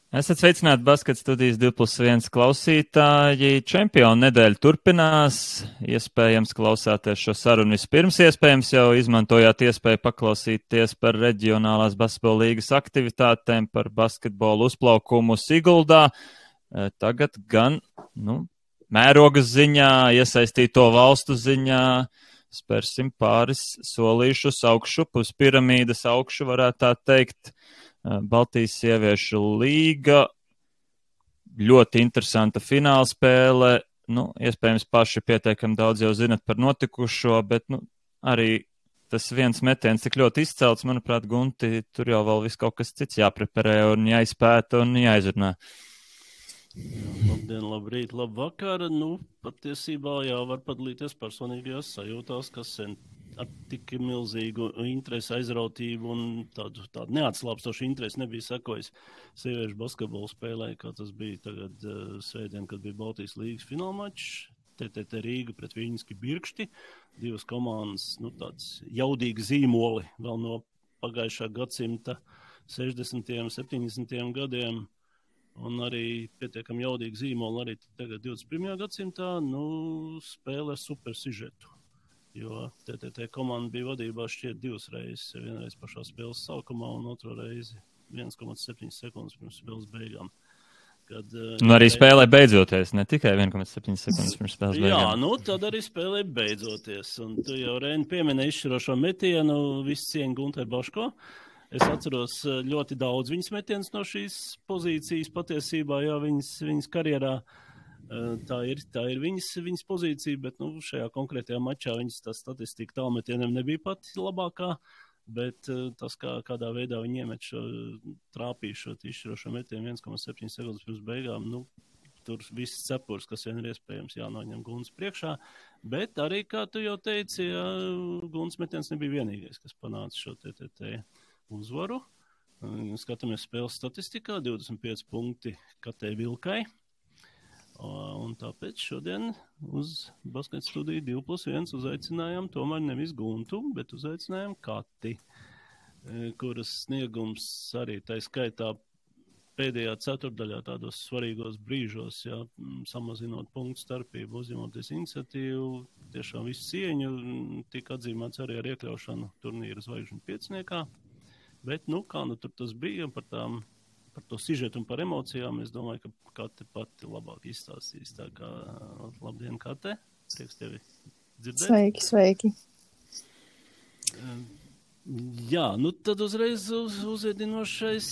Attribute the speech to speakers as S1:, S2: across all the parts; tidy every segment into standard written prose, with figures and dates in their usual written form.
S1: Esat sveicināti Basket studijas 2+1 klausītāji. Čempionu nedēļa turpinās. Iespējams, klausāties šo sarunu vispirms. Iespējams, jau izmantojāt iespēju paklausīties par reģionālās basketbola līgas aktivitātēm, par basketbolu uzplaukumu Siguldā. Tagad gan, mērogas ziņā, iesaistīto valstu ziņā spērsim pāris solīšus augšu, uz piramīdas augšu, varētu tā teikt. Baltijas sieviešu līga, ļoti interesanta finālspēle, iespējams paši pietiekami daudz jau zinat par notikušo, bet arī tas viens metiens tik ļoti izcelts, manuprāt, Gunti, tur jau vēl viss kaut kas cits jāpreparē un jāizpēta un jāizrunā.
S2: Labdien, labrīt, labvakar. Patiesībā var padalīties personīgajās sajūtās, kas ar tik milzīgu interesi, aizrautību un tādu neatslāpstošu interesi nebija sekojis sieviešu basketbolu spēlē, kā tas bija tagad svētdien, kad bija Baltijas līgas finālmačs, TTT Rīga pret Viļņiski Birkšti, divas komandas, tāds jaudīgi zīmoli vēl no pagājušā gadsimta 60. un 70. gadiem, un arī pietiekami jaudīgi zīmoli arī tagad 21. gadsimtā, spēle ar super sižetu. Jo TTT komanda bija vadībā šķiet divas reizes, vienreiz pašā spēles sākumā un otro reizi 1,7 sekundes pirms spēles beigām.
S1: Arī spēlē beidzoties, ne tikai 1,7 sekundes pirms spēles beigām.
S2: Jā, tad arī spēlē beidzoties. Un tu jau, Reini, pieminēji izšķirošo metienu, visu cieņu Guntai Baško. Es atceros ļoti daudz viņas metienus no šīs pozīcijas patiesībā, viņas karjerā. Tā ir viņas pozīcija, bet šajā konkrētajā mačā viņas tā statistika tālmetieniem nebija pati labākā, bet tas, kādā veidā viņi iemet šo trāpīšot izšķirošo metienu 1,7 sekundes pirms beigām, tur viss cepurs, kas vien ir iespējams jānoņem Guntas priekšā, bet arī, kā tu jau teici, Guntas metiens nebija vienīgais, kas panāca šo TTT uzvaru. Skatāmies spēles statistikā, 25 punkti Katei Vilkai. Un tāpēc šodien uz Basket studiju 2+1 uzaicinājām tomēr nevis Guntu, bet uzaicinājām Kati, kuras sniegums arī tai skaitā pēdējā ceturtdaļā tādos svarīgos brīžos, samazinot punktu starpību, uzņemoties iniciatīvu, tiešām visu cieņu, tika atzīmēts arī ar iekļaušanu turnīra zvaigžņu pieciniekā, bet kā tur tas bija par to sižetu un par emocijām, es domāju, ka Kate pati labāk izstāstīs. Tā kā labdien, Kate, prieks tevi dzirdēt.
S3: Sveiki.
S2: Jā, tad uzreiz uzvedinošais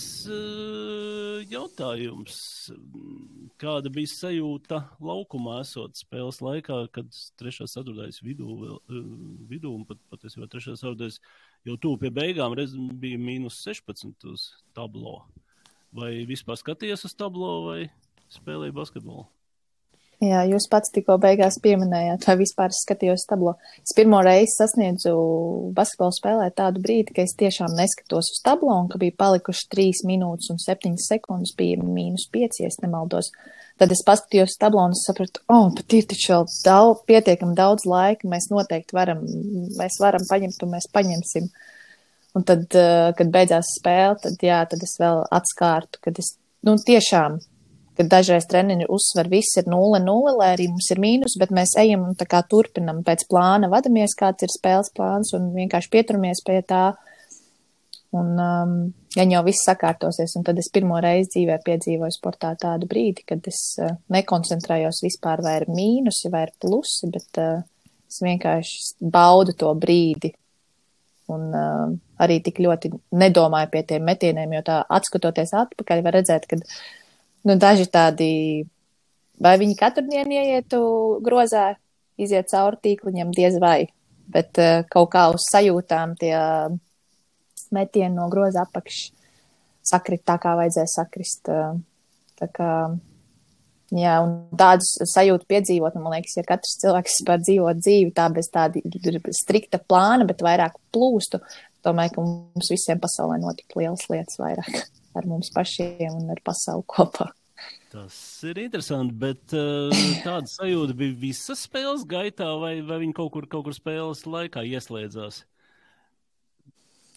S2: jautājums. Kāda bija sajūta laukumā esot spēles laikā, kad trešās ceturtdaļas vidū un patiesībā trešās ceturtdaļas jau tuvu pie beigām bija -16 uz tablo? Vai vispār skatījies uz tablo vai spēlēji basketbolu?
S3: Jā, jūs pats tikko beigās pieminējāt, vai vispār skatījos tablo. Es pirmo reizi sasniedzu basketbolu spēlē tādu brīdi, ka es tiešām neskatos uz tablo un ka bija palikuši 3 minūtes un 7 sekundes, bija -5, ja es nemaldos. Tad es paskatījos uz tablo un sapratu, pat ir taču vēl pietiekami daudz laika, mēs noteikti varam paņemt un mēs paņemsim. Un tad, kad beidzās spēle, tad es vēl atskārtu, kad es, tiešām, kad dažreiz treniņi uzsver, viss ir 0-0, lai arī mums ir mīnus, bet mēs ejam un tā kā turpinam pēc plāna, vadamies, kāds ir spēles plāns un vienkārši pieturamies pie tā. Un gan jau viss sakārtosies, un tad es pirmo reizi dzīvē piedzīvoju sportā tādu brīdi, kad es nekoncentrējos vispār vai ir mīnusi vai ir plusi, bet es vienkārši baudu to brīdi. Un arī tik ļoti nedomāju pie tiem metieniem, jo tā atskatoties atpakaļ var redzēt, ka daži tādi, vai viņi katru dienu ieietu grozā, iziet cauri tīkliņam, diez vai, bet kaut kā uz sajūtām tie metieni no groza apakš sakrit tā, kā vajadzēja sakrist. Tā kā, jā, un tādas sajūtu piedzīvot, man liekas, ja katrs cilvēks spēr dzīvot dzīvi tā bez tāda strikta plāna, bet vairāk plūstu, domāju, ka mums visiem pasaulē notika lielas lietas vairāk ar mums pašiem un ar pasauli kopā.
S2: Tas ir interesanti, bet tāda sajūta bija visas spēles gaitā vai viņi kaut kur spēles laikā ieslēdzās?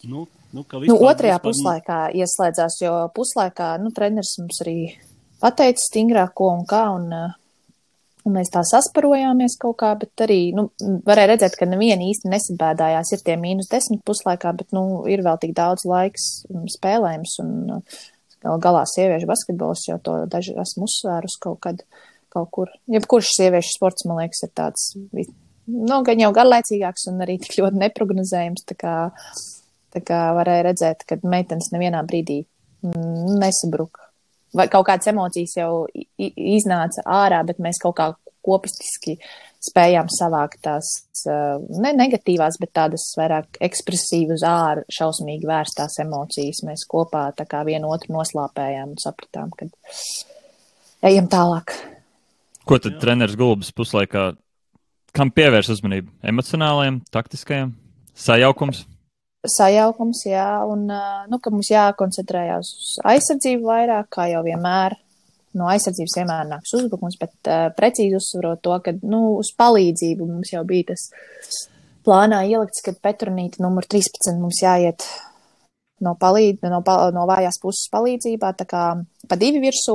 S2: Ka vispār,
S3: otrajā puslaikā ieslēdzās, jo puslaikā, treneris mums arī pateica stingrāk ko un kā, un mēs tā sasparojāmies kaut kā, bet arī, varēja redzēt, ka neviena īsti nesabēdājās, ir tie -10 puslaikā, bet, ir vēl tik daudz laiks spēlējums, un galā sieviešu basketbols jau to daži esmu uzsvērus kaut kur. Jebkurš sieviešu sports, man liekas, ir tāds, gan jau garlaicīgāks un arī tik ļoti neprognozējams, tā kā varēja redzēt, ka meitenes nevienā brīdī nesabruka. Vai kaut kādas emocijas jau iznāca ārā, bet mēs kaut kā kopistiski spējām savākt tās ne negatīvās, bet tādas vairāk ekspresīvi uz āru šausmīgi vērstās emocijas. Mēs kopā tā kā vienu otru noslāpējām un sapratām, ka ejam tālāk.
S1: Ko tad treneris Gulbis puslaikā, kam pievērš uzmanību? Emocionālajiem, taktiskajiem? Sajaukums?
S3: Sajaukums, jā, un, ka mums jākoncentrējās uz aizsardzību vairāk, kā jau vienmēr. No aizsardzības vienmēr nāks uzbrukums, bet precīzi uzsvarot to, ka, uz palīdzību mums jau bija tas plānā ielikts, kad Petronīte numur 13 mums jāiet no vājās puses palīdzībā, tā kā pa 2 virsū,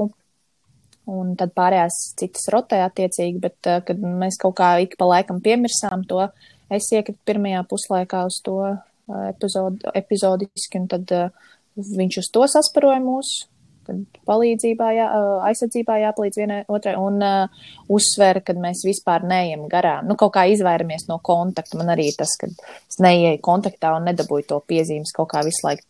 S3: un tad pārējās citas rotē attiecīgi, bet kad mēs kaut kā ik pa laikam piemirsām to, es iekritu pirmajā puslaikā uz to epizodiski, un tad viņš uz to sasparoja mūs, kad palīdzībā, aizsardzībā jāpalīdz vienai otrai, un uzsver, kad mēs vispār neejam garām. Kaut kā izvairamies no kontakta. Man arī tas, kad es neieju kontaktā un nedabūju to piezīmes, kaut kā visu laiku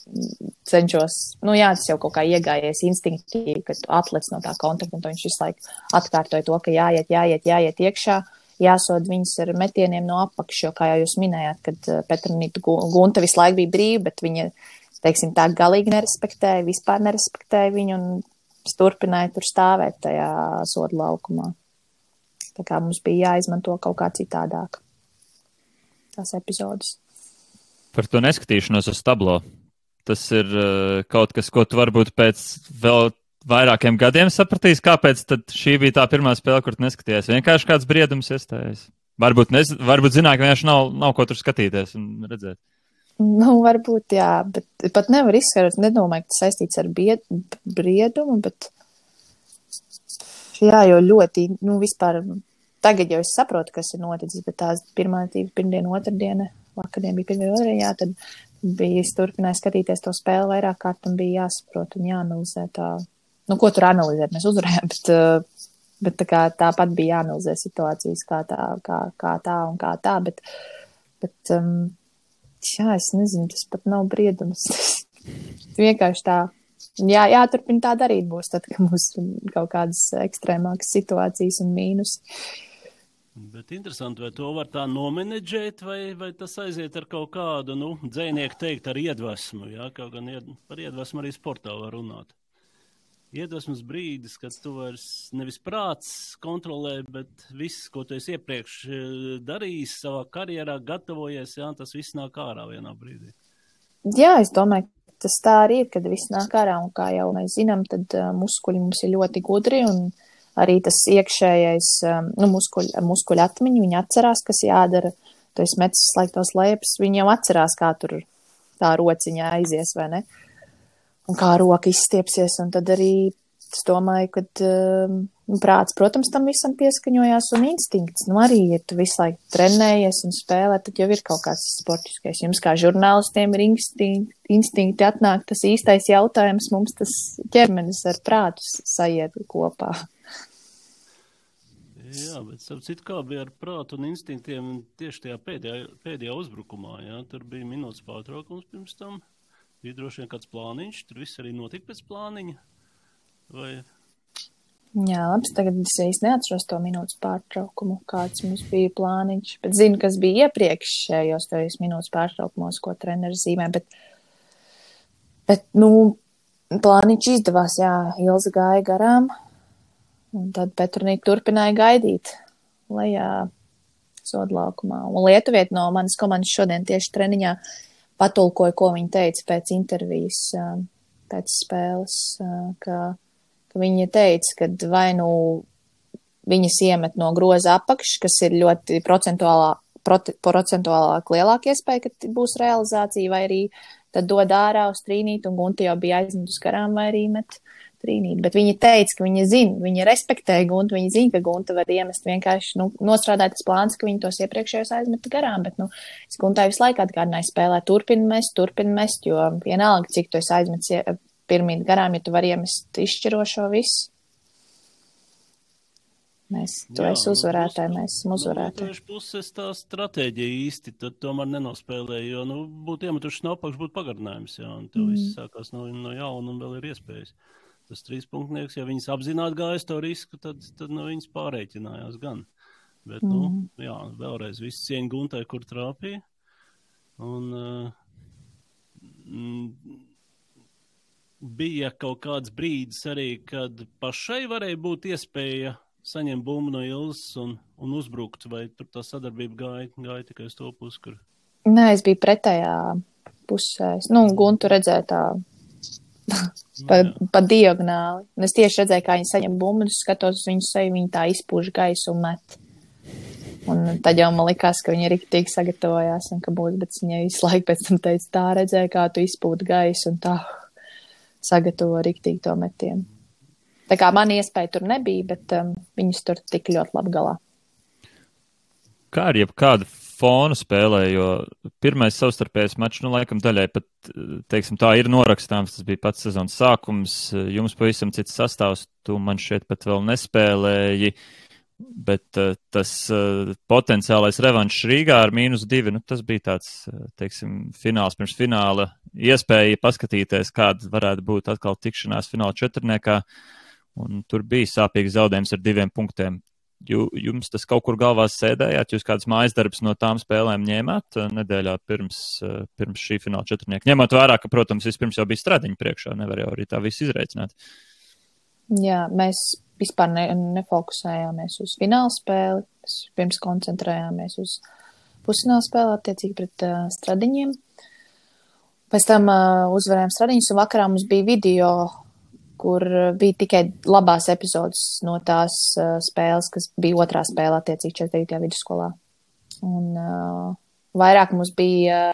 S3: cenšos, tas jau kaut kā iegājies instinktīvi, kad tu atlec no tā kontakta, un viņš visu laiku atkārtoja to, ka jāiet iekšā, jāsod viņas ar metieniem no apakšas, jo, kā jau jūs minējāt, kad Petronīta Gunta visu laiku bija brīva, bet viņa, teiksim, tā galīgi nerespektēja, vispār nerespektēja viņu un turpināja tur stāvēt tajā soda laukumā. Tā kā mums bija jāizmanto kaut kā citādāk tās epizodes.
S1: Par to neskatīšanos uz tablo. Tas ir kaut kas, ko tu varbūt pēc vēl vairākiem gadiem sapratīs, kāpēc tad šī bija tā pirmā spēle, kur tu neskatījies. Vienkārši kāds briedums iestājies. Varbūt zināt, ka vienkārši nav ko tur skatīties un redzēt.
S3: Varbūt, jā, bet pat nevar izskatīt, nedomāju, ka tas saistīts ar briedumu, bet jā, jo ļoti, vispār, tagad jau es saprotu, kas ir noticis, bet tās pirmdiena, otrdiena, vakardien bija pirmdiena, otrdiena, jā, tad bija, es turpināju skatīties to spēli vairāk kārt un bija jāsaprot un jāanalizē tā, ko tur analizēt, mēs uzvarējām, bet tā kā tāpat bija jāanalizē situācijas kā tā un kā tā, bet jā, es nezinu, tas pat nav briedums. Vienkārši tā. Jāturpina tā darīt būs, tad, kad mums kaut kādas ekstrēmākas situācijas un mīnus.
S2: Bet interesanti, vai to var tā nomenedžēt, vai tas aiziet ar kaut kādu, dzējnieku teikt, ar iedvesmu, jā? Kaut gan par iedvesmu arī sportā var runāt. Iedvesmas brīdis, kad tu vairs nevis prāts kontrolē, bet viss, ko tu esi iepriekš darījis savā karjerā, gatavojies, jā, tas viss nāk ārā vienā brīdī. Jā,
S3: es domāju, ka tas tā arī ir, kad viss nāk ārā, un kā jau mēs zinām, tad muskuļi mums ir ļoti gudri, un arī tas iekšējais muskuļu atmiņu, viņi atcerās, kas jādara, tu esi metis slēgtos lejas, viņi jau atcerās, kā tur tā rociņā aizies, vai ne? Un kā roka izstiepsies, un tad arī es domāju, ka prāts, protams, tam visam pieskaņojās un instinkts. Arī, ja tu visu laiku trenējies un spēlē, tad jau ir kaut kāds sportiskais. Jums kā žurnālistiem ir instinkti atnāk tas īstais jautājums, mums tas ķermenis ar prātu sajiet kopā.
S2: Jā, bet citu kā bija ar prātu un instinktiem tieši tajā pēdējā uzbrukumā, jā, tur bija minūtes pārtraukums pirms tam. Bija droši vien kāds plāniņš, tur viss arī notika pēc plāniņa, vai?
S3: Jā, labi, tagad es īsti neatceros to minūtes pārtraukumu, kāds mums bija plāniņš, bet zinu, kas bija iepriekšējos 3 minūtes pārtraukumos, ko treneris zīmē, bet plāniņš izdevās, jā, Ilze gāja garām, un tad Petronīte turpināja gaidīt lejā sodlaukumā, un lietuvieti no manas komandas šodien tieši treniņā patulkoja, ko viņa teica pēc intervijas, pēc spēles, ka viņa teica, ka vai viņas iemet no groza apakš, kas ir ļoti procentuālā procentuālāk lielāka iespēja, ka būs realizācija, vai arī tad dod ārā uz trīnīt, un Gunta jau bija aizmetus garām, vai arī met trīnīt. Bet viņa teica, ka viņa respektēja Guntu, viņa zina, ka Gunta var iemest vienkārši, nostrādāt tas plāns, ka viņa tos iepriekšējos aizmeta garām, bet, es Guntai visu laiku atgādināju spēlē, turpina mest, jo vienalga, cik tu esi aizmetis pirmīt garām, ja tu vari iemest izšķirošo visu. Tu esi uzvarētāji, mēs esam uzvarētāji.
S2: Tieši puses tā stratēģija īsti, tad tomēr nenospēlēja, jo, būtu iemetuši no apakš, būtu pagarinājums, jā, un tev viss sākās no jauna un vēl ir iespējas. Tas 3 punktnieks, ja viņas apzināti gājas to risku, tad viņas pārreikinājās gan. Bet, jā, vēlreiz viss cieņa Guntai, kur trāpīja. Un bija kaut kāds brīdis arī, kad pašai varēja būt iespēja saņemt bumbu no Ilzas un uzbrukt, vai tur tā sadarbība gāja tikai uz to pusi, kur?
S3: Nē, es biju pretējā pusē. Guntu redzēju tā pa diagonāli. Un es tieši redzēju, kā viņi saņem bumbu, un skatos uz viņu seju, viņi tā izpūš gaisu un met. Un tad jau man likās, ka viņi riktīgi sagatavojās un ka būs, bet viņa visu laiku pēc tam teica, tā redzēja, kā tu izpūti gaisu un tā sagatavo riktīgi to metienu. Tā kā man iespēja tur nebija, bet viņus tur tik ļoti labi galā.
S1: Kā ar jebkādu fonu spēlē, jo pirmais savstarpējais mačs, laikam daļai pat, teiksim, tā ir norakstāms, tas bija pats sezonas sākums, jums pavisam cits sastāvs, tu man šeit pat vēl nespēlēji, bet tas potenciālais revanšs Rīgā ar -2, tas bija tāds, teiksim, fināls pirms fināla, iespēja paskatīties, kāda varētu būt atkal tikšanās fināla četrniekā. Un tur bija sāpīgs zaudējums ar 2 punktiem. Jums tas kaut kur galvās sēdējāt? Jūs kādas mājas darbs no tām spēlēm ņēmāt nedēļā pirms šī fināla četrnieka? Ņemot vērā, ka, protams, vispirms jau bija Stradiņa priekšā, nevar jau arī tā visu izreicināt.
S3: Jā, mēs vispār nefokusējāmies uz fināla spēli. Mēs pirms koncentrējāmies uz pusfināla spēli attiecīgi pret Stradiņiem. Pēc tam uzvarējām Stradiņus, un vakarā mums bija video, kur bija tikai labās epizodes no tās spēles, kas bija otrā spēle attiecīgi 49. vidusskolā. Un vairāk mums bija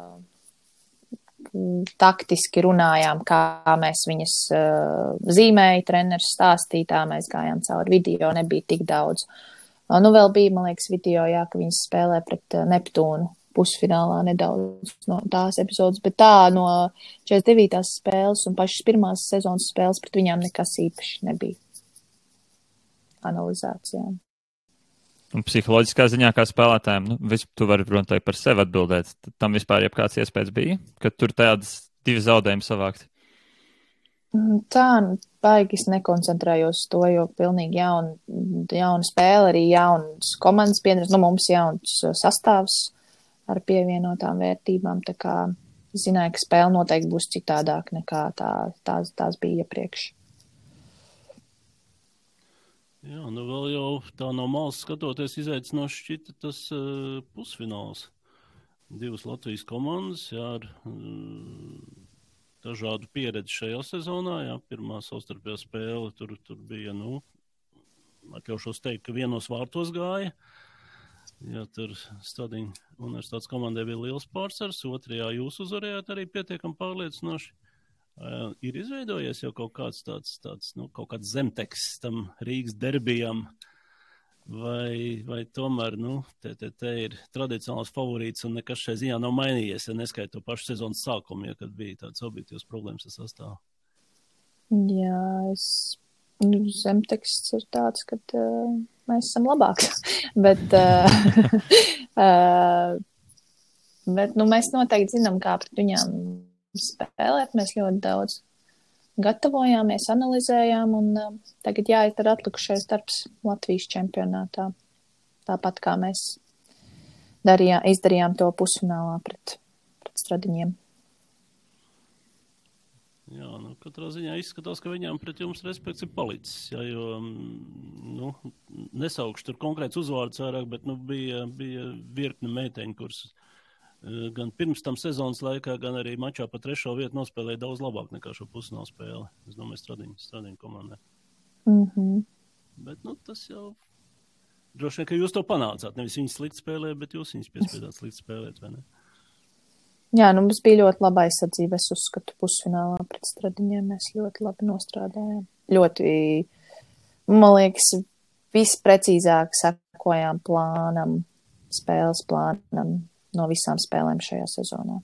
S3: taktiski runājām, kā mēs viņas zīmēja, treneris stāstītā, mēs gājām cauri video, nebija tik daudz. Vēl bija, man liekas, video, jā, ka viņas spēlē pret Neptūnu pusfinālā nedaudz no tās epizodes, bet tā no 49. spēles un pašas pirmās sezonas spēles pret viņām nekas īpaši nebija analizācijām.
S1: Un psiholoģiskā ziņā kā spēlētājiem, tu vari, protams, par sevi atbildēt. Tam vispār jebkāds iespējas bija, ka tur tādas 2 zaudējumi savākt?
S3: Tā, baigi es nekoncentrējos uz to, jo pilnīgi jauna spēle, arī jaunas komandas piedarās, mums jauns sastāvs ar pievienotām vērtībām, tā kā zināju, ka spēle noteikti būs citādāk nekā tās bija iepriekš.
S2: Jā, vēl jau tā no malas skatoties izaicinoši šķita tas pusfināls. 2 Latvijas komandas, jā, ar dažādu pieredzi šajā sezonā, jā, pirmā savstarpējā spēle, tur bija, atļaušos teikt, ka vienos vārtos gāja. Jā, tur Stradiņa universitātes komandai bija liels pārsvars, otrajā jūs uzvarējāt arī pietiekami pārliecinoši. Ir izveidojies jau kaut kāds tāds kaut kāds zemteksts tam Rīgas derbijam, vai tomēr, te ir tradicionāls favorīts un nekas šai ziņā nav mainījies, ja neskait to pašu sezonas sākumu, ja kad bija tāds objektīvs problēmas ar sastāvu?
S3: Jā, zemteksts ir tāds, ka mēs esam labāki, bet mēs noteikti zinām, kā pret viņām spēlēt. Mēs ļoti daudz gatavojāmies, analizējām, un tagad jāizdara atlikušais darbs Latvijas čempionātā. Tāpat kā mēs izdarījām to pusfinālā pret Stradiņiem.
S2: Jā, katrā ziņā izskatās, ka viņām pret jums respekts ir palicis, jā, jo, nesaukšu tur konkrēts uzvārds vairāk, bet, bija virkne meiteņu, kuras gan pirms tam sezonas laikā, gan arī mačā pa 3. vietu nospēlēja daudz labāk nekā šo pusfināla spēli. Es domāju, Stradiņa komandai.
S3: Mm-hmm.
S2: Bet, tas jau droši vien, ka jūs to panācāt. Nevis viņi slikti spēlē, bet jūs viņus piespiedāt slikti spēlēt, vai ne?
S3: Jā, nu mums bija ļoti laba aizsardzība. Es uzskatu, pusfinālā pret Stradiņiem mēs ļoti labi nostrādājām. Ļoti, man liekas, visprecīzāk sekojām plānam, spēles plānam no visām spēlēm šajā sezonā.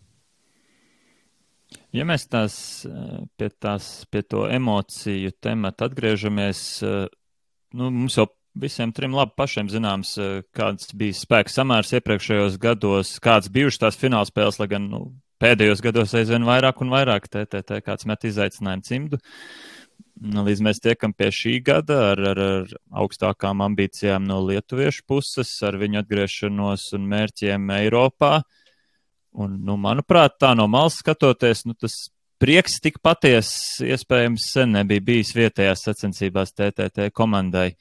S1: Ja mēs pie to emociju tematu atgriežamies, mums jau visiem trim labi pašiem zināms, kāds bija spēka samērs iepriekšējos gados, kāds bijuši tās finālspēles, lai gan pēdējos gados aizvien vairāk un vairāk TTT kāds met izaicinājumu cimdu. Līdz mēs tiekam pie šī gada ar augstākām ambīcijām no lietuviešu puses, ar viņu atgriešanos un mērķiem Eiropā. Un, manuprāt, tā no malas skatoties, tas prieks tik paties iespējams sen nebija bijis vietējās sacensībās TTT komandai.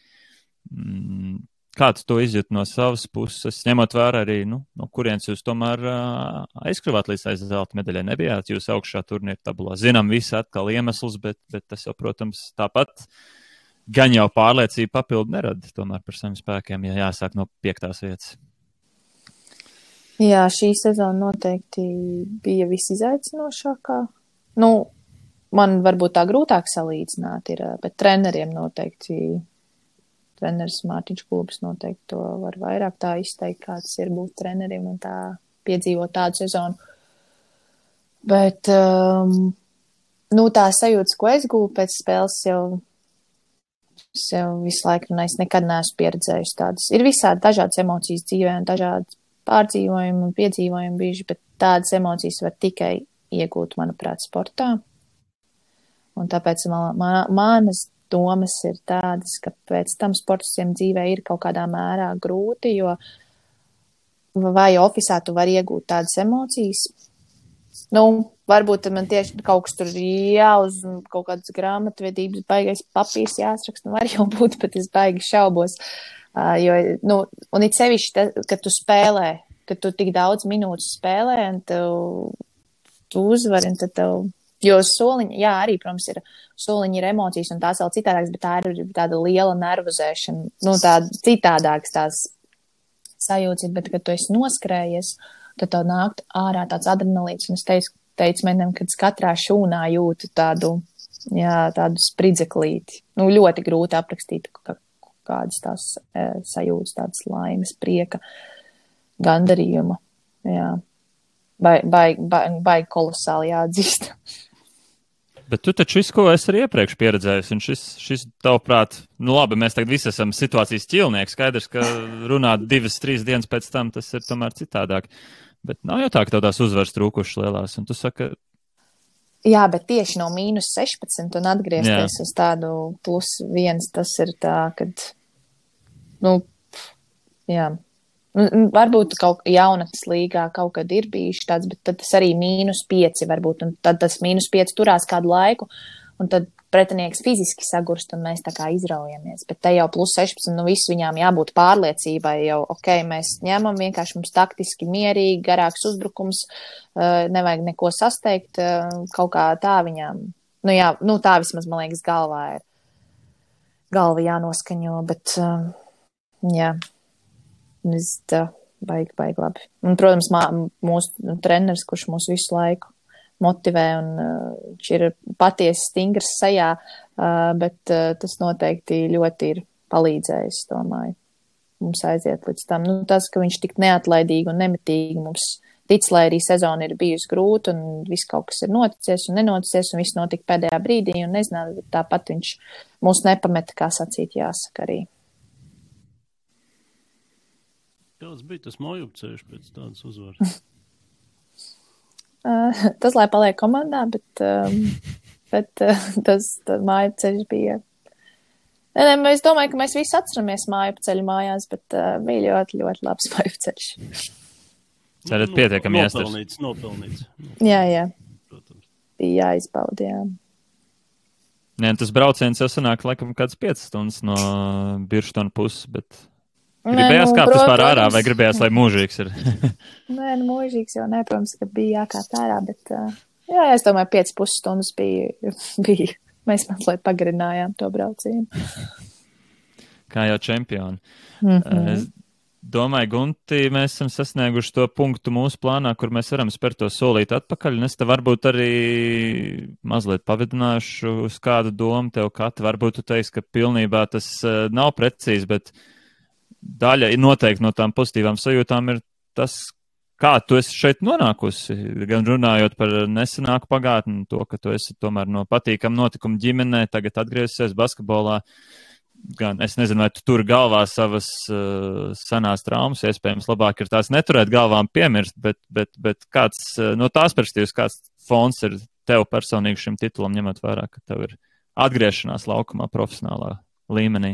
S1: Kā tu to izjūti no savas puses, ņemot vērā arī, no kurienes jūs tomēr aizskrivāt līdz zelta medaļai? Nebijāt jūs augšā turnīra tabulā? Zinām visi atkal iemeslus, bet tas jau, protams, tāpat gan jau pārliecību papildu nerada tomēr par saviem spēkiem, ja jāsāk no 5. vietas.
S3: Jā, šī sezona noteikti bija visizaicinošākā. Man varbūt tā grūtāk salīdzināt ir, bet treneriem noteikti, treneris Mārtiņš Kulbis noteikti to var vairāk tā izteikt, kāds ir būt trenerim un tā piedzīvot tādu sezonu. Bet, tā sajūtas, ko es gūlu pēc spēles, jau visu laiku, un es nekad neesmu pieredzējusi tādas. Ir visādi dažādas emocijas dzīvē un dažādas pārdzīvojumi un piedzīvojumi bijuši, bet tādas emocijas var tikai iegūt, manuprāt, sportā. Un tāpēc manas domas ir tādas, ka pēc tam sportistiem dzīvē ir kaut kādā mērā grūti, jo vai ofisā tu vari iegūt tādas emocijas. Varbūt man tieši kaut kas tur jāuz kaut kādas grāmatvedības baigais papīrs jāsraksta, var jau būt, bet es baigi šaubos. Un it sevišķi, kad tu spēlē, kad tu tik daudz minūtes spēlē, un tu uzvari, un tad jo soliņi, jā, arī, protams, soliņi ir emocijas, un tās vēl citādākas, bet tā ir tāda liela nervozēšana, tāda citādākas tās sajūtas, bet, kad tu esi noskrējies, tad tev nāk ārā tāds adrenalīns, un es teicu menem, kad katrā šūnā jūtu tādu spridzeklīti. Ļoti grūti aprakstīt, kādas tās sajūtas, tādas laimes, prieka, gandarījuma. Jā. Baigi kolosāli jāatzīst.
S1: Bet tu taču visu, ko esi arī iepriekš pieredzējis, un šis tavuprāt, labi, mēs tagad visi esam situācijas ķilnieki, skaidrs, ka runāt 2-3 dienas pēc tam, tas ir tomēr citādāk. Bet nav jau tā, ka tev tās uzvaras trūkušas lielās, un tu saka...
S3: Jā, bet tieši no -16 un atgriezties uz tādu +1, tas ir tā, kad, varbūt kaut jaunatnes līgā kaut kad ir bijuši tāds, bet tad tas arī -5 varbūt, un tad tas -5 turās kādu laiku, un tad pretinieks fiziski sagurst, un mēs tā kā izraujamies. Bet te jau +16, visu viņām jābūt pārliecībai, jau, mēs ņemam vienkārši mums taktiski mierīgi, garāks uzbrukums, nevajag neko sasteigt, kaut kā tā viņām, tā vismaz, man liekas, galva jānoskaņo, bet, jā, baigi labi. Un, protams, mūsu treneris, kurš mūs visu laiku motivē, un viņš ir patiesi stingrs sajā, bet tas noteikti ļoti ir palīdzējis, domāju, mums aiziet līdz tam. Tas, ka viņš tik neatlaidīgi un nemitīgi mums tic, lai arī sezona ir bijusi grūta, un viss kaut kas ir noticies un nenoticies, un viss notika pēdējā brīdī, un nezināju, bet tāpat viņš mūs nepameta, kā sacīt, jāsaka arī.
S2: Kāds bija tas mājupceļš pēc tādas uzvaras?
S3: Tas, lai paliek komandā, bet tas mājupceļš bija. Es domāju, ka mēs visi atceramies mājupceļu mājās, bet bija ļoti, ļoti labs mājupceļš.
S1: Cerat pietiekami iestars.
S2: Nopelnīts.
S3: Jā. Protams. Bija jāizbauda, jā.
S1: Nē, tas brauciens jau sanāk laikam kāds 5 stundas no Birštona puses, bet... Gribējās kāpt vispār ārā, vai gribējās, lai mūžīgs ir?
S3: Nē, mūžīgs jau ne, protams, ka bija jākāpt ārā, bet es domāju, 5,5 stundas bija. Mēs mazliet pagarinājām to braucienu.
S1: kā jau čempioni.
S3: Mhm.
S1: Es domāju, Gunti, mēs esam sasnieguši to punktu mūsu plānā, kur mēs varam spērt to solīt atpakaļ, un es te varbūt arī mazliet pavidināšu uz kādu domu tev, Kati. Varbūt tu teiksi, ka pilnībā tas nav precīzi, bet daļa ir noteikti no tām pozitīvām sajūtām ir tas, kā tu esi šeit nonākusi, gan runājot par nesenāku pagātni, to, ka tu esi tomēr no patīkam notikumu ģimenē, tagad atgriezusies basketbolā. Gan es nezinu, vai tu tur galvā savas senās traumas, iespējams, labāk ir tās neturēt galvām piemirst, bet kāds no tās perspektīvas, kāds fons ir tev personīgi šim titulam, ņemot vērā, ka tev ir atgriešanās laukumā profesionālā līmenī?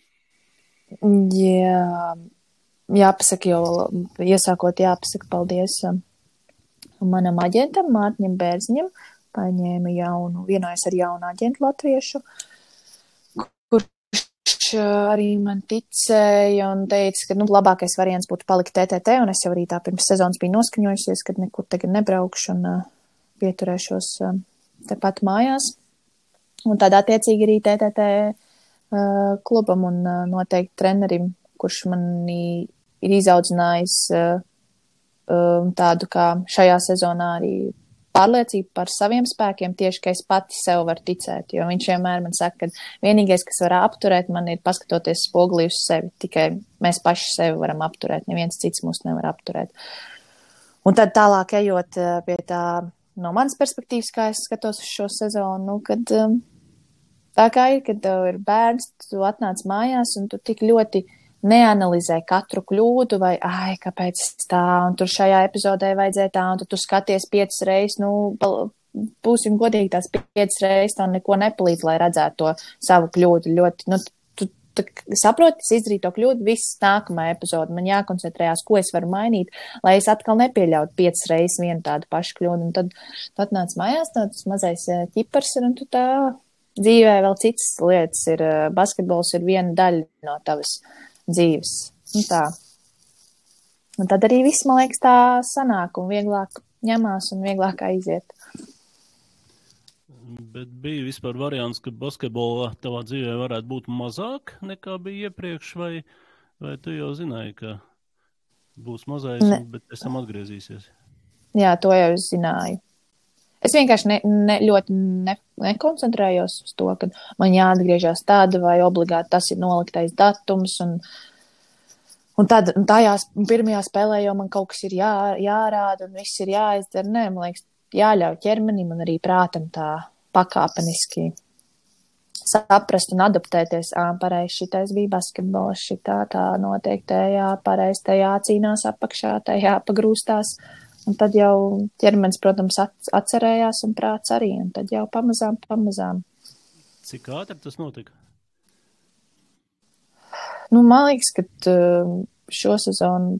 S3: Jā, jāpasaka, jau iesākot jāpasaka paldies manam aģentam, Mārtiņam Bērziņam, paņēma vienojas ar jaunu aģentu latviešu, arī man ticēja un teica, ka labākais variants būtu palikt TTT, un es jau arī tā pirms sezonas biju noskaņojusies, kad nekur tagad nebraukšu un pieturēšos tepat mājās. Un tad attiecīgi arī TTT klubam un noteikti trenerim, kurš mani ir izaudzinājis tādu kā šajā sezonā arī pārliecību par saviem spēkiem, tieši, ka es pati sev varu ticēt, jo viņš vienmēr man saka, ka vienīgais, kas var apturēt man ir paskatoties spogulī uz sevi, tikai mēs paši sevi varam apturēt, neviens cits mūs nevar apturēt. Un tad tālāk ejot pie tā, no manas perspektīvas, kā es skatos uz šo sezonu, kad tā kā ir, kad tev ir bērns, tu atnāc mājās un tu tik ļoti neanalizē katru kļūdu vai, kāpēc tā, un tur šajā epizodē vajadzēja tā, un tu skaties 5 reizes, būsim godīgi, tās 5 reizes tā neko nepalīdz, lai redzētu to savu kļūdu ļoti, tu saproti, es izdarīju to kļūdu, viss nākamā epizoda, man jākoncentrējās, ko es varu mainīt, lai es atkal nepieļautu 5 reizes vienu tādu pašu kļūdu, un tad tu atnāc mājās, tāds mazais ķipars ir, un tu tā dzīvē vēl citas lietas ir, basketbols ir viena daļa no tavas dzīves. Un tā. Un tad arī viss, man liekas, tā sanāk un vieglāk ņemās un vieglāk aiziet.
S2: Bet bija vispār variants, ka basketbolā tavā dzīvē varētu būt mazāk nekā bija iepriekš, vai tu jau zināji, ka būs mazais, bet pēc tam atgriezīsies?
S3: Jā, to jau es zināju. Es vienkārši ļoti nekoncentrējos uz to, ka man jāatgriežas tāda vai obligāti tas ir noliktais datums. Un tajās pirmajā spēlē jau man kaut kas ir jārāda un viss ir jāizdara. Nē, man liekas, jāļauj ķermenim un arī prātam tā pakāpeniski saprast un adaptēties. Pareizi šitais bija basketbols, šitā tā noteikti tajā pareizi tajā cīnās apakšā, tajā pagrūstās. Un tad jau ķermenis, protams, atcerējās un prāts arī, un tad jau pamazām.
S2: Cik ātri tas notika?
S3: Man liekas, ka šo sezonu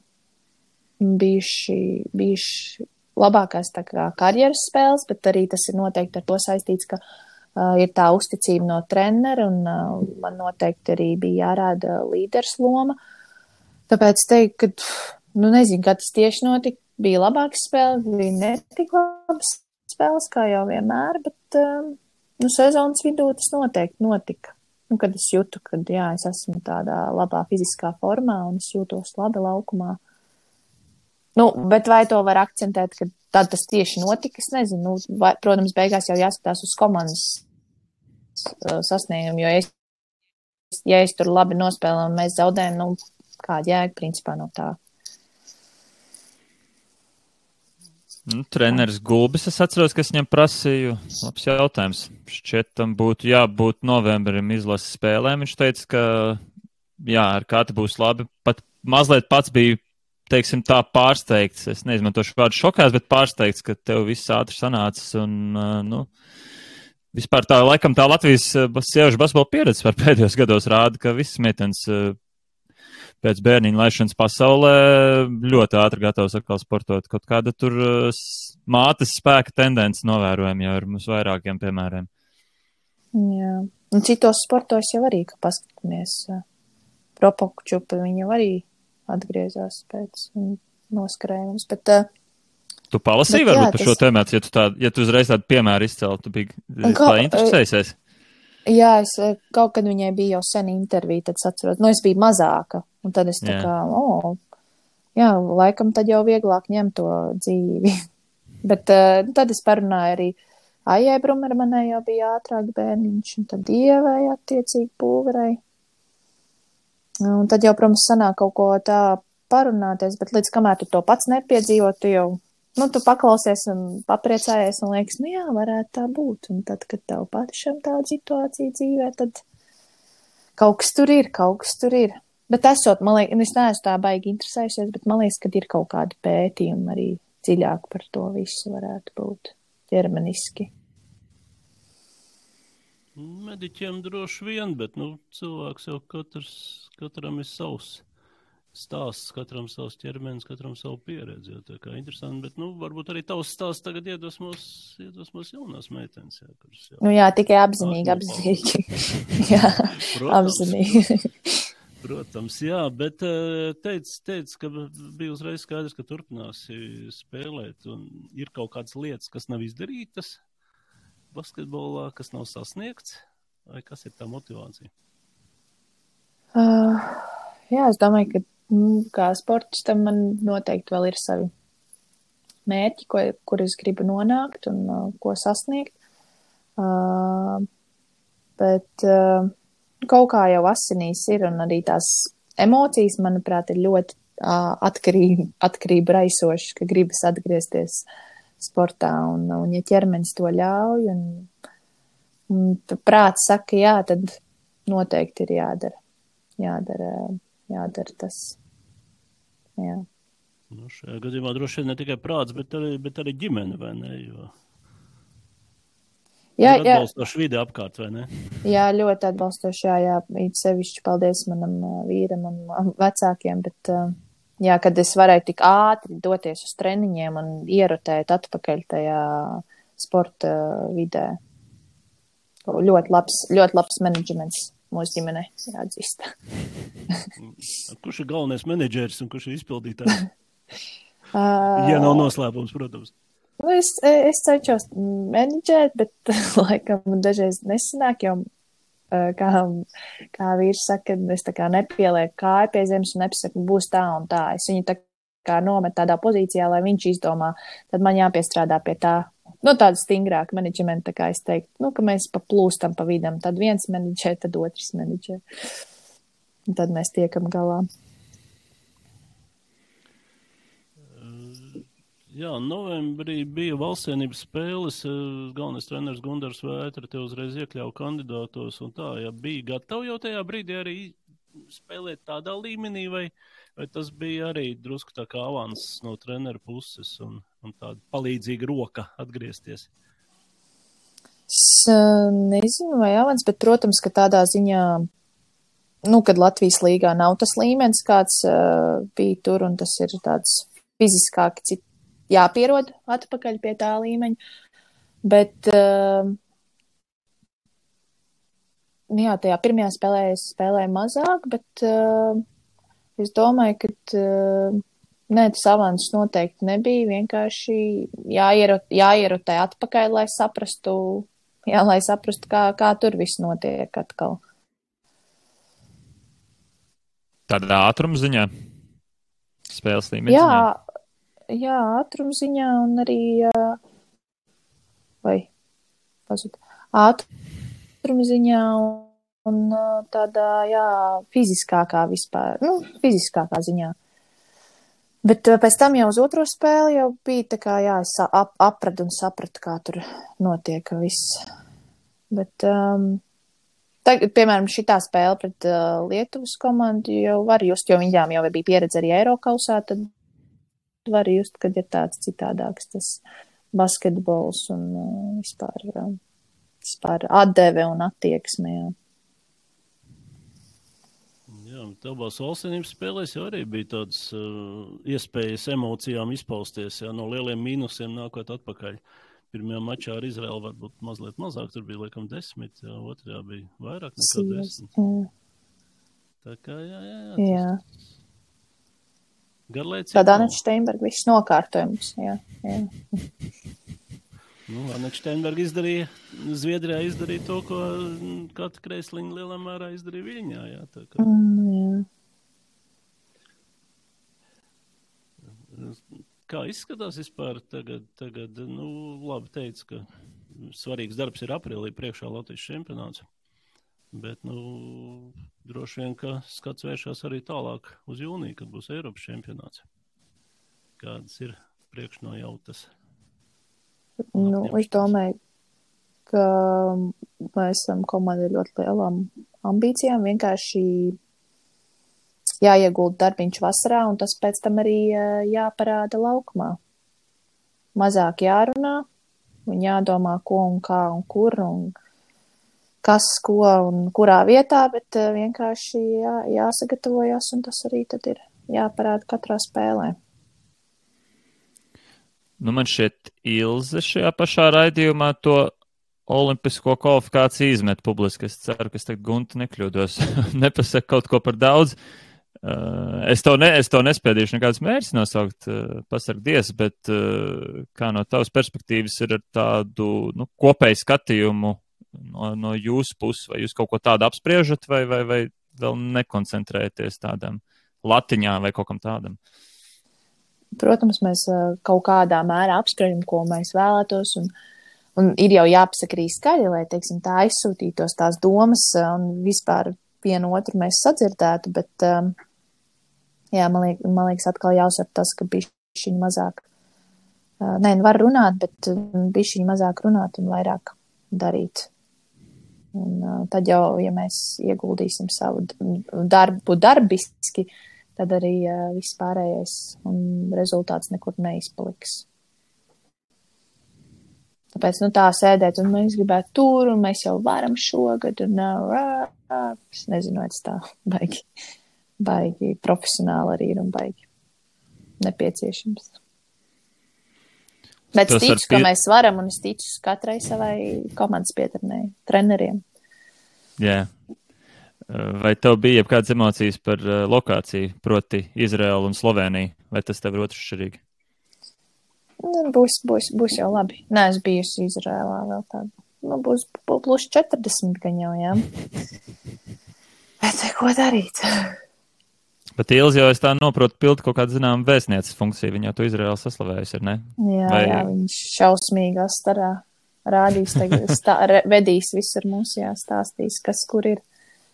S3: bijuši labākās tā kā karjeras spēles, bet arī tas ir noteikti ar to saistīts, ka ir tā uzticība no trenera, un man noteikti arī bija jārāda līderes loma. Tāpēc teikt, ka, nezinu, kā tas tieši notika. Bija labākas spēles, bija netik labas spēles, kā jau vienmēr, bet sezonas vidū tas noteikti notika. Kad es jūtu, ka es esmu tādā labā fiziskā formā un es jūtos labi laukumā. Bet vai to var akcentēt, ka tad tas tieši notika, es nezinu. Protams, beigās jau jāskatās uz komandas sasniegumu, jo ja es tur labi nospēlēju un mēs zaudējam, kāda jēga principā no tā.
S1: Treneris Gulbis, es atceros, ka es viņam prasīju, labs jautājums, šķiet tam būtu jābūt novembrim izlases spēlēm, viņš teica, ka ar Kati būs labi, pat mazliet pats bija, teiksim tā, pārsteigts, es neizmantošu vārdu šokās, bet pārsteigts, ka tev viss ātri sanācis un, vispār tā, laikam tā Latvijas sieviešu basketbola pieredze par pēdējos gados rāda, ka viss meitenes pēc bērniņa laišanas pasaulē ļoti ātri gatavs atkal sportot. Kaut kāda tur mātes spēka tendence novērojama jau ar mums vairākiem piemēriem.
S3: Jā. Un citos sportos jau arī, ka paskatāmies, Propokčupa, viņa arī atgriezās pēc noskrējums. Bet,
S1: tu palasīji varbūt par šo tēmētu, ja tu uzreiz tādu piemēru izcēli, tu biji tā interesējusies?
S3: Jā, es kaut kad viņai bija jau sen intervija, tad es atceros, es biju mazāka, un tad es tā kā, jā, laikam tad jau vieglāk ņemt to dzīvi. Bet tad es parunāju arī Aijai Brumermanai jau bija ātrāk bērniņš, un tad Ievai attiecīgi Pulverei. Un tad jau, protams, sanāk kaut ko tā parunāties, bet līdz kamēr tu to pats nepiedzīvo, tu jau, tu paklausies un papriecājies un liekas, jā, varētu tā būt. Un tad, kad tev patiešām tāda situācija dzīvē, tad kaut kas tur ir. Bet esot, man liekas, es neesmu tā baigi interesējusies, bet man liekas, ka ir kaut kādi pētījumi arī dziļāk par to visu varētu būt ķermeniski.
S2: Mediķiem droši vien, bet, cilvēks jau katram ir savs stāsts, katram savs ķermenis, katram savu pieredzi. Tā kā interesanti, bet, varbūt arī tavs stāsts tagad iedvesmos jaunās meitenes.
S3: Jā, tikai apzinīgi. Jā, apzinīgi.
S2: Protams, jā, bet teic, ka bija uzreiz skaidrs, ka turpināsi spēlēt, un ir kaut kādas lietas, kas nav izdarītas basketbolā, kas nav sasniegts, vai kas ir tā motivācija?
S3: Jā, es domāju, ka kā sportistam man noteikti vēl ir savi mērķi, kur es gribu nonākt un ko sasniegt. Bet kaut kā jau asinīs ir, un arī tās emocijas, manuprāt, ir ļoti atkarība raisošas, ka gribas atgriezties sportā, un ja ķermenis to ļauj, un prāts saka, jā, tad noteikti ir jādara tas. Jā.
S2: Šajā gadījumā droši vien ne tikai prāts, bet arī ģimene, vai ne? Jā. Atbalstoši vide apkārt, vai ne?
S3: Jā, ļoti atbalstoši, jā, sevišķi paldies manam vīram un vecākiem, bet jā, kad es varēju tik ātri doties uz treniņiem un ierotēt atpakaļ tajā sporta vidē. Ļoti labs menedžments mūsu ģimenei, jāatzīst.
S2: Kurš ir galvenais menedžeris un kurš ir izpildītājs? Ja nav noslēpums, protams.
S3: Es cenšos menedžēt, bet laikam dažreiz nesanāk, jo kā vīrs saka, es tā kā nepielieku kāju pie zemes un nepasaku, būs tā un tā. Es viņu tā kā nomet tādā pozīcijā, lai viņš izdomā, tad man jāpiestrādā pie tā. Tāda stingrāka menedžmenta, kā es teiktu, ka mēs paplūstam pa vidam. Tad viens menedžē, tad otrs menedžē. Un tad mēs tiekam galā.
S2: Jā, novembrī bija valstsienības spēles. Galvenais treneris Gundars Vētra te uzreiz iekļauja kandidātos un tā. Ja bija gatavi jau tajā brīdī arī spēlēt tādā līmenī, vai tas bija arī drusku tā kā avans no trenera puses un tāda palīdzīga roka atgriezties?
S3: Es nezinu, vai avans, bet, protams, ka tādā ziņā, kad Latvijas līgā nav tas līmenis, kāds bija tur, un tas ir tāds fiziskāk jāpierod atpakaļ pie tā līmeņa. Bet, jā, tajā pirmajā spēlē es spēlēju mazāk, bet es domāju, ka tas avans noteikti nebija. Vienkārši jāierotē atpakaļ, lai saprastu, kā tur viss notiek atkal.
S1: Tādā ātruma ziņā? Spēles līmeņa ziņā?
S3: Jā, ātruma ziņā un arī ātruma ziņā un tādā, fiziskākā vispār, fiziskākā ziņā. Bet pēc tam jau uz otro spēli jau bija tā kā, es apradu un sapratu, kā tur notiek viss. Bet tagad, piemēram, šitā spēle pret Lietuvas komandu jau var just, jo viņām jau bija pieredze arī Eirokausā, tad var just, kad ir tāds citādāks tas basketbols un vispār atdeve un attieksme, jā.
S2: Jā, tavās valstsienības spēlēs jau arī bija tādas iespējas emocijām izpausties, no lieliem mīnusiem nākot atpakaļ. Pirmajā mačā ar Izraelu varbūt mazliet mazāk, tur bija laikam 10, otrajā bija vairāk nekā 10. Tā kā, jā. Garlaicīgi.
S3: Tad Anna Steinberga viss nokārtojums, jā.
S2: Anna Steinberga Zviedrijā izdarīja to, ko Kata Kreisliņa lielā mērā izdarīja Viļņā. Jā, tā kā.
S3: Jā.
S2: Kā izskatās vispār tagad labi teica, ka svarīgs darbs ir aprīlī priekšā Latvijas čempionāts, bet, droši vien, ka skats vēršās arī tālāk uz jūniju, kad būs Eiropas čempionāts. Kādas ir priekšnojautas?
S3: Es domāju, ka mēs esam komanda ar ļoti lielām ambīcijām, vienkārši jāiegulda darbiņš vasarā, un tas pēc tam arī jāparāda laukumā. Mazāk jārunā, un jādomā, ko un kā un kur, un kas, ko un kurā vietā, bet vienkārši jāsagatavojas, un tas arī tad ir jāparāda katrā spēlē.
S1: Man šķiet, Ilze šajā pašā raidījumā to olimpisko kvalifikāciju izmet publiski. Es ceru, ka es tagad Gunta nekļūdos. Nepasaka kaut ko par daudz. Es to nespēdīšu nekādas mērķis nosaukt, pasargdies, bet kā no tavas perspektīvas ir ar tādu kopēju skatījumu no jūsu puses, vai jūs kaut ko tādu apspriežat, vai vēl nekoncentrēties tādam latiņā vai kaut kam tādam?
S3: Protams, mēs kaut kādā mērā apspriežam, ko mēs vēlētos, un ir jau jāpasaka arī skaļi, lai, teiksim, tā aizsūtītos tās domas un vispār vienu otru mēs sadzirdētu, bet, man liekas, atkal jāuzsver tas, ka bišķiņ mazāk, var runāt, bet bišķiņ mazāk runāt un vairāk darīt. Un tad jau, ja mēs ieguldīsim savu darbu darbiski, tad arī viss pārējais un rezultāts nekur neizpaliks. Tāpēc, tā sēdēt, un mēs gribētu tur, un mēs jau varam šogad, un es nezinu, vai tas tā baigi profesionāli arī ir un baigi nepieciešams. Bet es ticu, ka mēs varam, un es ticu katrai savai komandas pietarnei, treneriem.
S1: Jā. Vai tev bija jebkādas emocijas par lokāciju, proti Izraelu un Sloveniju, vai tas tev ir otršķirīgi?
S3: Būs jau labi. Nē, es bijusi Izrēlā vēl tādu. Būs plus 40 gan jau, jā. Bet ko darīt?
S1: Bet Ilze jau es tā noprotu pildu kaut kādu zinām vēstnieces funkciju. Viņa jau to Izraēlu saslavējusi, ir, ne?
S3: Jā, viņš šausmīgā starā rādīs, vedīs visur mūs, stāstīs, kas kur ir.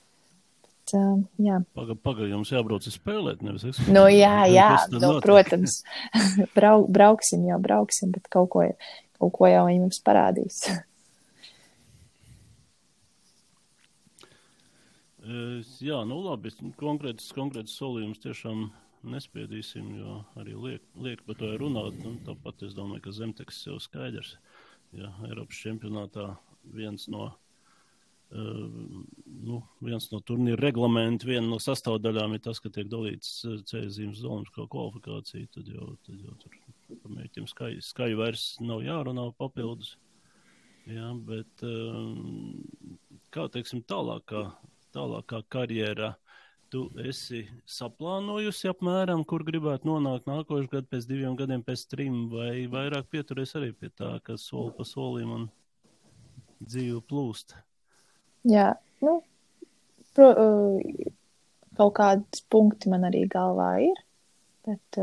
S3: Jā.
S2: Pagaid, jums jābrauc spēlēt, nevis es.
S3: Protams. brauksim, bet kaut ko jau viņi mums parādīs.
S2: Jā, labi, konkrētas solījumus tiešām nespiedīsim, jo arī liek par to runāt. Tāpat es domāju, ka zemteksts jau skaidrs. Ja Eiropas čempionātā viens no turnīra reglamenta, viena no sastāvdaļām ir tas, ka tiek dalīts ceļzīmes uz olimpisko kvalifikāciju, tad jau tur par mēķiem skaju vairs nav jārunā papildus. Jā, bet kā, teiksim, tālākā karjera, tu esi saplānojusi apmēram, kur gribētu nonākt nākošu gadu, pēc 2 gadiem, pēc 3, vai vairāk pieturies arī pie tā, ka soli pa solim un dzīve plūst?
S3: Jā, kaut kādi punkti man arī galvā ir, bet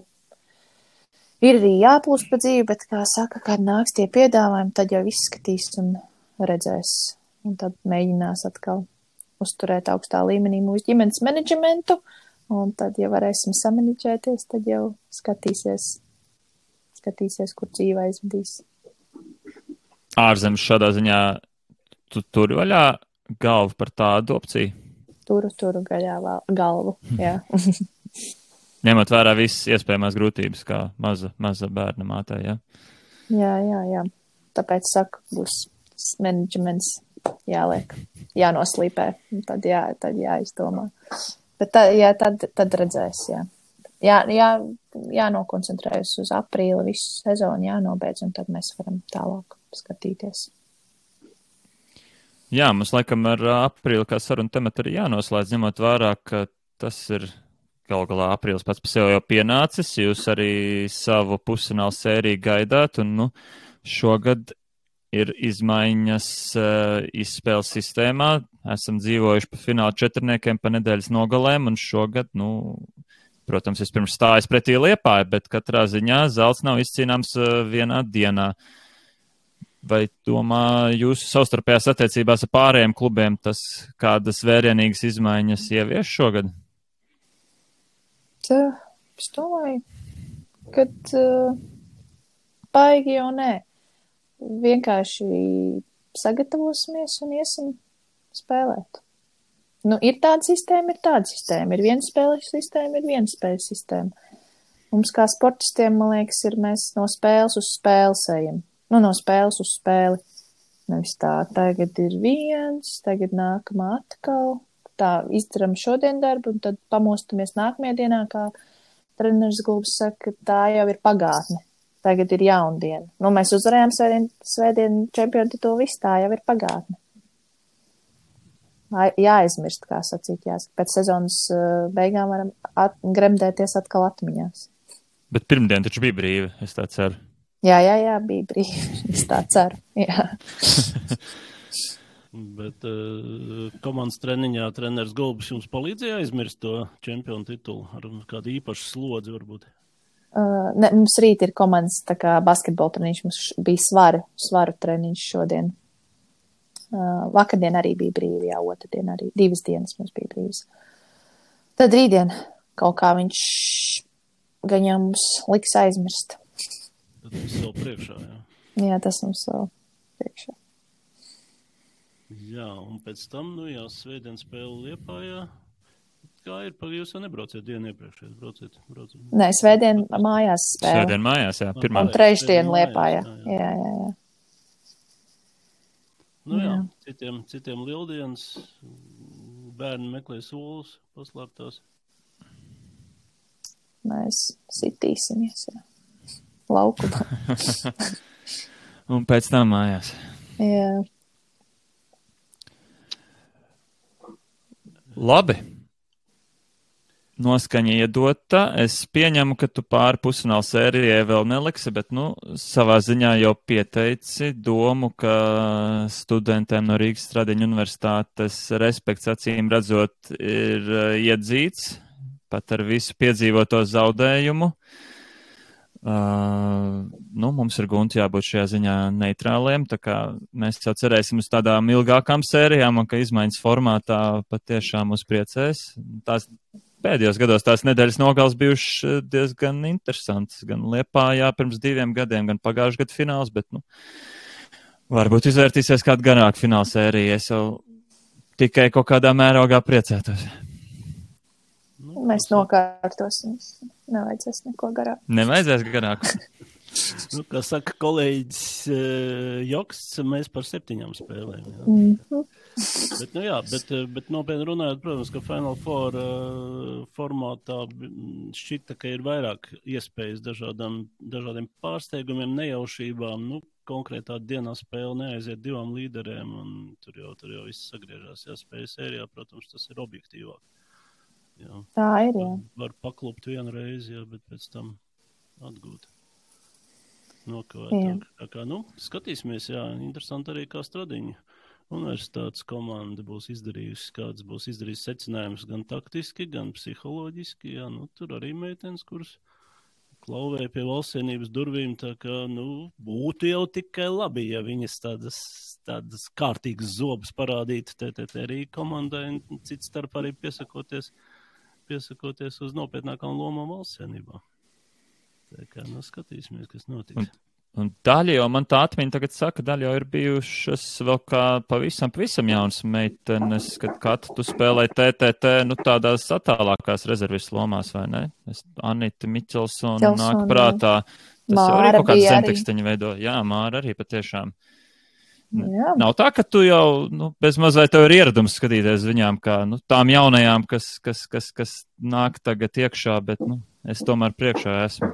S3: ir arī jāplūst pa dzīvi, bet, kā saka, kad nāks tie piedāvājumi, tad jau izskatīs un redzēs, un tad mēģinās atkal uzturēt augstā līmenī mūsu ģimenes menedžmentu, un tad, ja varēsim samanģēties, tad jau skatīsies, kur dzīve aizvedīs.
S1: Ārzemes šādā ziņā tu turi vaļā galvu par tādu opciju?
S3: Turu gaļā galvu, jā.
S1: Ņemot vērā visas iespējamās grūtības, kā maza bērna mātē, jā?
S3: Jā. Tāpēc saku, būs menedžments jāliek, jānoslīpē, tad jāizdomā. Bet tad redzēs, jā. Jānokoncentrējas uz aprīli, visu sezonu jānobeidz, un tad mēs varam tālāk skatīties.
S1: Jā, mums laikam ar aprīli kā sarunu tematu arī jānoslēdz, ņemot vērā, ka tas ir galu galā aprīlis pats par sevi jau pienācis, jūs arī savu pusfinālu sēriju gaidāt, un šogad ir izmaiņas izspēles sistēmā. Esam dzīvojuši pa fināla četrniekiem pa nedēļas nogalēm, un šogad, protams, vispirms stājas pretī Liepāja, bet katrā ziņā zelts nav izcīnāms vienā dienā. Vai domā jūsu savstarpējās attiecībās ar pārējiem klubiem tas kādas vērienīgas izmaiņas ievieš šogad?
S3: Es domāju, ka baigi jau nē. Vienkārši sagatavosimies un iesim spēlēt. Ir tāda sistēma, ir tāda sistēma. Ir viena spēles sistēma, ir viena spēles sistēma. Mums kā sportistiem, man liekas, mēs no spēles uz spēles ejam. No spēles uz spēli. Nevis tā, tagad ir viens, tagad nākamā atkal. Tā izdaram šodien darbu, un tad pamostamies nākamajā dienā, kā treneris Gulbis saka, tā jau ir pagātne. Tagad ir jaundiena. Mēs uzvarējām svētdienu čempionu titulu, viss tā jau ir pagātne. Jāaizmirst, kā sacīt, jāsaka. Pēc sezonas beigām varam gremdēties atkal atmiņās.
S1: Bet pirmdien taču bija brīva, es tā ceru.
S3: Jā, bija brīvi. Es tā ceru, jā.
S2: Bet komandas treniņā treneris Gulbis jums palīdzēja aizmirst to čempionu titulu ar kādu īpašu slodzi varbūt?
S3: Ne, mums rīt ir komandas tā kā basketbola treniņš, mums bija svaru treniņš šodien. Vakardien arī bija brīvi, jā, otrdien arī. 2 dienas mums bija brīvas. Tad rītdien kaut kā viņš gan jau mums liks aizmirst.
S2: Tas mums vēl priekšā, jā.
S3: Jā, tas mums vēl priekšā.
S2: Jā, un pēc tam, svētdien spēle Liepājā. Kā ir, jūs jau nebrauciet dienu iepriekš, brauciet?
S3: Nē, svētdien mājās spēle.
S1: Svētdien mājās, jā.
S3: Un trešdien Liepājā. Jā.
S2: Jā, citiem lieldienas, bērni meklē solas, paslēptās.
S3: Mēs sitīsimies, jā. Laukumā.
S1: Un pēc tam mājās.
S3: Jā.
S1: Labi. Noskaņa iedota. Es pieņemu, ka tu pāri pusfināla sērijai vēl neliksi, bet, savā ziņā jau pieteici domu, ka studentiem no Rīgas Stradiņu universitātes respekts acīm redzot ir iedzīts, pat ar visu piedzīvoto zaudējumu. Mums ar Guntu jābūt šajā ziņā neitrāliem, tā kā mēs jau cerēsim uz tādām ilgākām sērijām, un ka izmaiņas formātā patiešām mūs priecēs. Tās pēdējos gados tās nedēļas nogals bijušas diezgan interesantas, gan Liepājā pirms 2 gadiem, gan pagājušajā gadu fināls, bet, varbūt izvērtīsies kāda garāka fināla sērija, es jau tikai kaut kādā mērogā priecētos.
S3: Mēs nokārtosim. Nevajadzēs neko garāk.
S1: Nevajadzēs garāk.
S2: Kā saka kolēģis Joks, mēs par 7 spēlēm. Bet nopietni runājot, protams, ka Final Four formātā šķita, ka ir vairāk iespējas dažādiem pārsteigumiem, nejaušībām. Konkrētā dienā spēle neaiziet 2 līderiem, un tur jau viss sagriežās. Spēja sērijā, protams, tas ir objektīvāk. Jā.
S3: Tā ir, jā.
S2: Var paklupt vienu reizi, bet pēc tam atgūt. Tā kā, skatīsimies, interesanti arī kā Stradiņa universitātes komanda būs izdarījusi secinājumus gan taktiski, gan psiholoģiski, tur arī meitenes, kuras klauvēja pie valstsienības durvīm, tā kā, būtu jau tikai labi, ja viņas tādas kārtīgas zobas parādītu TTT arī komandai, un cits starp arī piesakoties uz nopietnākām lomām valstsienībā. Tā kā, skatīsimies, kas notiks.
S1: Un daļa jau man tā atmiņa tagad saka, daļa jau ir bijušas vēl kā pavisam jaunas meitenes, kad katru tu spēlēji TTT, tādās attālākās rezervistu lomās, vai ne? Anita Miķelsona nāk prātā. Tas Māra jau arī kaut kāds zemtekstiņu veido. Jā, Māra arī patiešām.
S3: Jā.
S1: Nav tā, ka tu jau, bez mazliet tev ir ieradums skatīties viņām, kā, tām jaunajām, kas nāk tagad iekšā, bet, es tomēr priekšā esmu.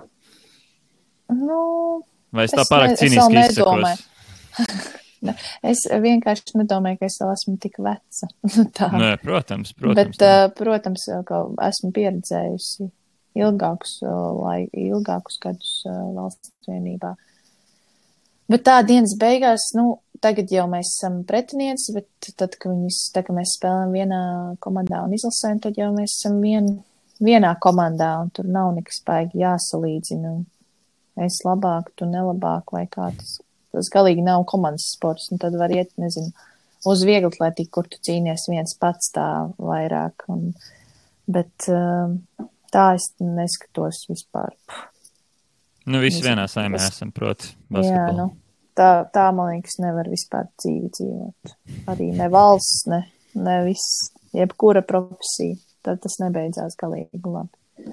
S1: Vai es tā pārāk cīnīski izsakos?
S3: Es vienkārši nedomāju, ka es vēl esmu tik veca.
S1: Nē, protams.
S3: Bet, protams, ka esmu pieredzējusi ilgākus gadus valsts vienībā. Bet tā dienas beigās, tagad jau mēs esam pretinieci, bet tad, kad mēs spēlējam vienā komandā un izlasēm, tad jau mēs esam vienā komandā, un tur nav nekas baigi jāsalīdzina. Es labāk, tu nelabāk, vai kā tas. Tas galīgi nav komandas sports, un tad var iet, nezinu, uz vieglatlētību, kur tu cīnies viens pats tā vairāk. Bet tā es neskatos vispār.
S1: Visi vienā saimē esam, proti, basketbolu.
S3: Jā, tā, man liekas, nevar vispār dzīvi dzīvot. Arī ne valsts, ne viss, jebkura profesija. Tad tas nebeidzās galīgi labi.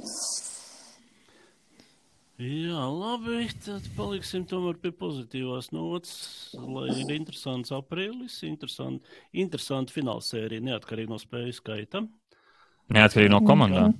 S2: Jā, labi, tad paliksim tomēr pie pozitīvās nots, lai ir interesants aprīlis, interesanti finālsērija, neatkarīgi no spēju skaita.
S1: Neatkarīgi no komandām.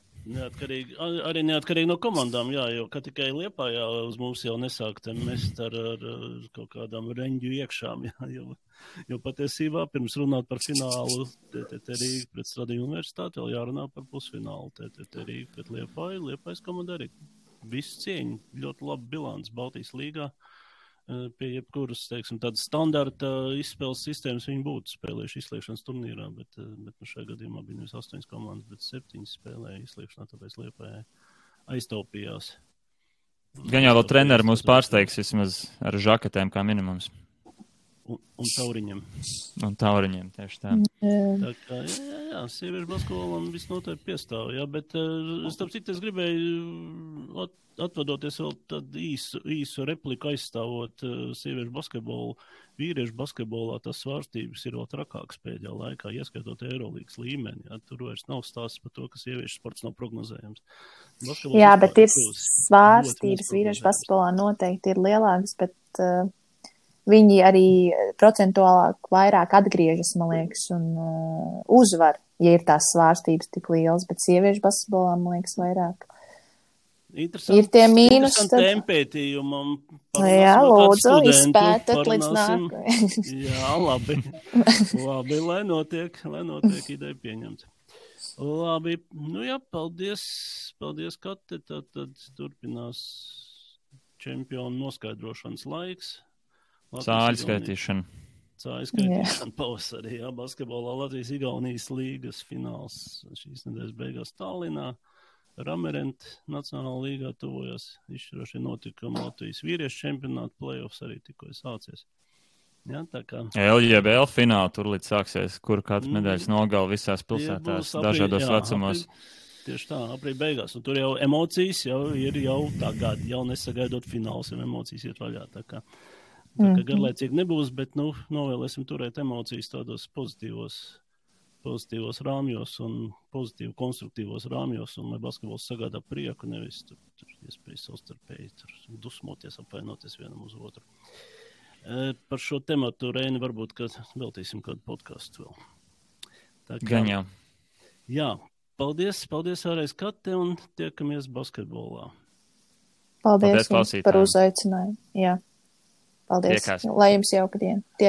S2: Arī neatkarīgi no komandām, jā, jo ka tikai Liepājā uz mums jau nesāk mest ar kaut kādām reņģu iekšām, jā, jo patiesībā pirms runāt par finālu TTT Rīga pret Stradiņu universitāti, vēl jārunā par pusfinālu TTT Rīga pret Liepājas komandu arī. Visu cieņu, ļoti labi bilants Baltijas līgā, pie jebkuras, teiksim, tādas standarta izspēles sistēmas viņi būtu spēlējuši izslēgšanas turnīrā, bet šajā gadījumā bija nevis 8 komandas, bet 7 spēlēja izslēgšanā, tāpēc Liepājai aiztaupījās.
S1: Gan jau vēl treneri mūs pārsteigs vismaz ar žaketēm kā minimums.
S2: Un tauriņiem.
S1: Un tauriņiem, tieši tā.
S2: Tā kā, jā, sieviešu basketbolam visnotaļ piestāv, jā, bet starp citu es gribēju atvadoties vēl tādu īsu repliku aizstāvot sieviešu basketbolu. Vīriešu basketbolā tās svārstības ir vēl trakākas pēdējā laikā, ieskaitot Eirolīgas līmeni. Jā, tur vairs nav stāsts par to, ka sieviešu sports nav prognozējams.
S3: Jā, bet ir svārstības vīriešu basketbolā noteikti ir lielākas, bet viņi arī procentuālāk vairāk atgriežas, man liekas, un uzvar, ja ir tās svārstības tik lielas, bet sieviešu basketbolā, man liekas, vairāk. Ir tie mīnus.
S2: Interesanti pētījumam.
S3: Jā, lūdzu, izpētat līdz nākamajai.
S2: Jā, labi. Labi, lai notiek ideja pieņemt. Labi, jā, paldies, Kate, tad turpinās čempionu noskaidrošanas laiks.
S1: Cāļu skaitīšana.
S2: Pavasarī, jā, basketbolā Latvijas-Igaunijas līgas fināls šīs nedēļas beigās Tallinā. Ramerent Nacionālā līgā tuvojās izšķirošie notikumi Latvijas vīriešu čempionāta play-offs arī tikko sācies. Jā, tā kā.
S1: LJBL fināli tur līdz sāksies, kur katru nedēļas nogali visās pilsētās, dažādos vecumos.
S2: Tieši tā, aprīļa beigās. Un tur jau emocijas ir tagad, jau nesagaidot fināls, jau emocijas iet vaļā. Tā kā garlaicīgi nebūs, bet novēlēsim turēt emocijas tādos pozitīvos rāmjos un pozitīvi konstruktīvos rāmjos, un lai basketbols sagādā prieku, nevis tur iespējas savstarpēji dusmoties, apvainoties vienam uz otru. Par šo tematu, Reini, varbūt, ka veltīsim kādu podcastu vēl.
S1: Gan jau.
S2: Jā, paldies vēlreiz, Kate, un tiekamies basketbolā.
S3: Paldies par uzaicinājumu. Jā. Paldies. Lai jums jauka diena.